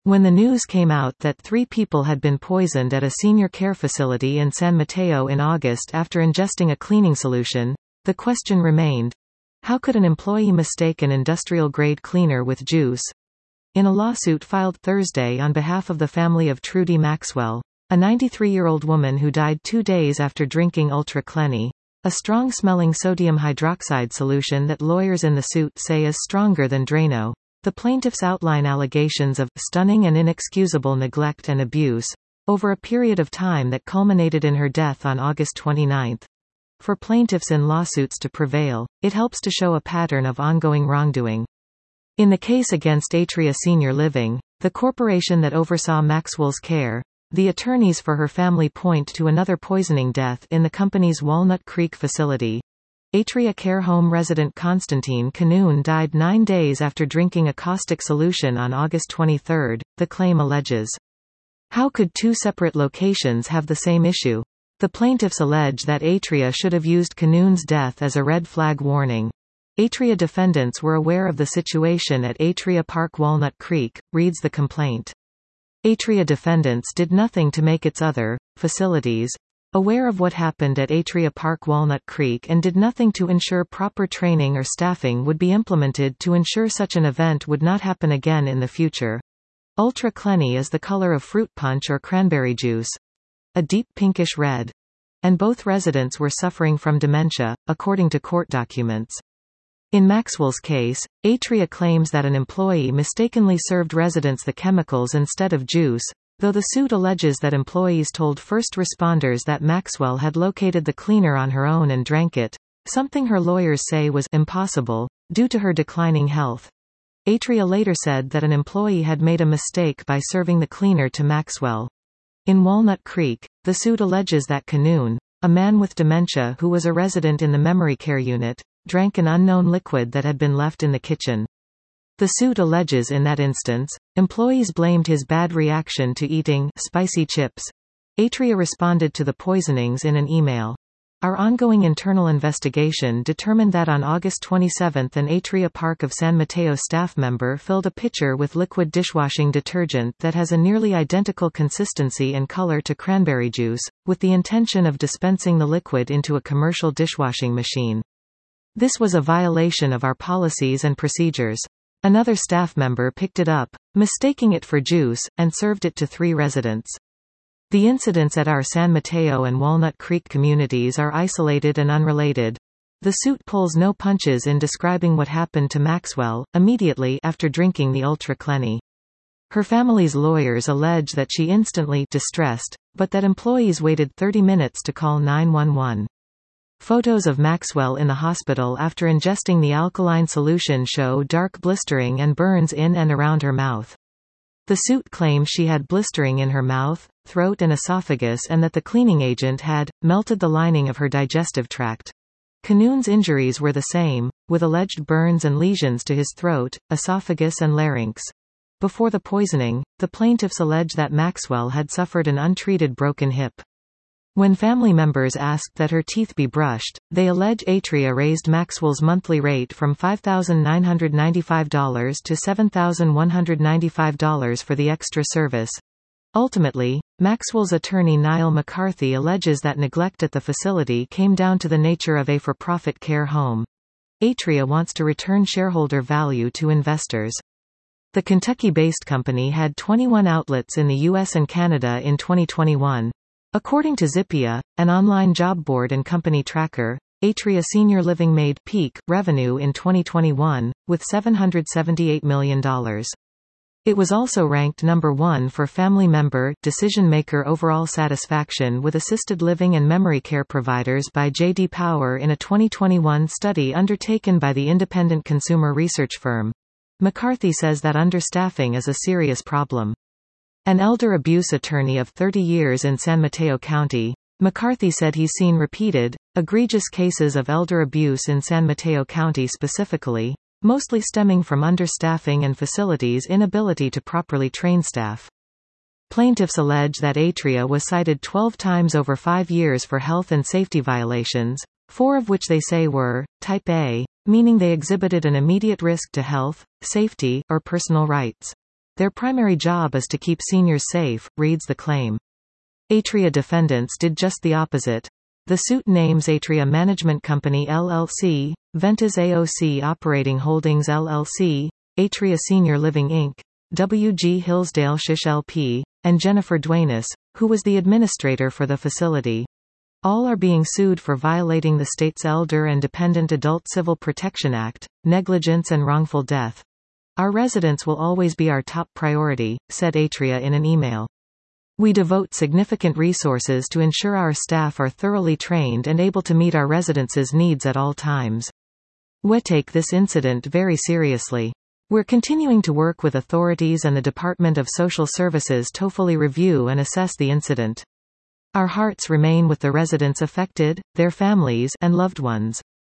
When the news came out that 3 people had been poisoned at a senior care facility in San Mateo in August after ingesting a cleaning solution, the question remained: how could an employee mistake an industrial-grade cleaner with juice? In a lawsuit filed Thursday on behalf of the family of Trudy Maxwell, a 93-year-old woman who died 2 days after drinking Ultra Clenny, a strong-smelling sodium hydroxide solution that lawyers in the suit say is stronger than Drano, the plaintiffs outline allegations of stunning and inexcusable neglect and abuse over a period of time that culminated in her death on August 29. For plaintiffs in lawsuits to prevail, it helps to show a pattern of ongoing wrongdoing. In the case against Atria Senior Living, the corporation that oversaw Maxwell's care, the attorneys for her family point to another poisoning death in the company's Walnut Creek facility. Atria Care Home resident Constantine Canoon died 9 days after drinking a caustic solution on August 23, the claim alleges. How could 2 separate locations have the same issue? The plaintiffs allege that Atria should have used Canoon's death as a red flag warning. Atria defendants were aware of the situation at Atria Park Walnut Creek, reads the complaint. Atria defendants did nothing to make its other facilities aware of what happened at Atria Park Walnut Creek and did nothing to ensure proper training or staffing would be implemented to ensure such an event would not happen again in the future. Ultra Clenny is the color of fruit punch or cranberry juice. A deep pinkish red. And both residents were suffering from dementia, according to court documents. In Maxwell's case, Atria claims that an employee mistakenly served residents the chemicals instead of juice, though the suit alleges that employees told first responders that Maxwell had located the cleaner on her own and drank it, something her lawyers say was impossible, due to her declining health. Atria later said that an employee had made a mistake by serving the cleaner to Maxwell. In Walnut Creek, the suit alleges that Canoon, a man with dementia who was a resident in the memory care unit, drank an unknown liquid that had been left in the kitchen. The suit alleges in that instance, employees blamed his bad reaction to eating spicy chips. Atria responded to the poisonings in an email. Our ongoing internal investigation determined that on August 27 an Atria Park of San Mateo staff member filled a pitcher with liquid dishwashing detergent that has a nearly identical consistency and color to cranberry juice, with the intention of dispensing the liquid into a commercial dishwashing machine. This was a violation of our policies and procedures. Another staff member picked it up, mistaking it for juice, and served it to 3 residents. The incidents at our San Mateo and Walnut Creek communities are isolated and unrelated. The suit pulls no punches in describing what happened to Maxwell, immediately after drinking the Ultra Clenny. Her family's lawyers allege that she instantly distressed, but that employees waited 30 minutes to call 911. Photos of Maxwell in the hospital after ingesting the alkaline solution show dark blistering and burns in and around her mouth. The suit claims she had blistering in her mouth, throat and esophagus and that the cleaning agent had melted the lining of her digestive tract. Canoon's injuries were the same, with alleged burns and lesions to his throat, esophagus and larynx. Before the poisoning, the plaintiffs allege that Maxwell had suffered an untreated broken hip. When family members asked that her teeth be brushed, they allege Atria raised Maxwell's monthly rate from $5,995 to $7,195 for the extra service. Ultimately, Maxwell's attorney Niall McCarthy alleges that neglect at the facility came down to the nature of a for-profit care home. Atria wants to return shareholder value to investors. The Kentucky-based company had 21 outlets in the U.S. and Canada in 2021. According to Zippia, an online job board and company tracker, Atria Senior Living made peak revenue in 2021, with $778 million. It was also ranked number 1 for family member decision-maker overall satisfaction with assisted living and memory care providers by J.D. Power in a 2021 study undertaken by the independent consumer research firm. McCarthy says that understaffing is a serious problem. An elder abuse attorney of 30 years in San Mateo County, McCarthy said he's seen repeated, egregious cases of elder abuse in San Mateo County specifically, mostly stemming from understaffing and facilities' inability to properly train staff. Plaintiffs allege that Atria was cited 12 times over 5 years for health and safety violations, 4 of which they say were Type A, meaning they exhibited an immediate risk to health, safety, or personal rights. Their primary job is to keep seniors safe, reads the claim. Atria defendants did just the opposite. The suit names Atria Management Company LLC, Ventas AOC Operating Holdings LLC, Atria Senior Living Inc., W.G. Hillsdale Shish LP, and Jennifer Duenas, who was the administrator for the facility. All are being sued for violating the state's Elder and Dependent Adult Civil Protection Act, negligence and wrongful death. Our residents will always be our top priority, said Atria in an email. We devote significant resources to ensure our staff are thoroughly trained and able to meet our residents' needs at all times. We take this incident very seriously. We're continuing to work with authorities and the Department of Social Services to fully review and assess the incident. Our hearts remain with the residents affected, their families, and loved ones.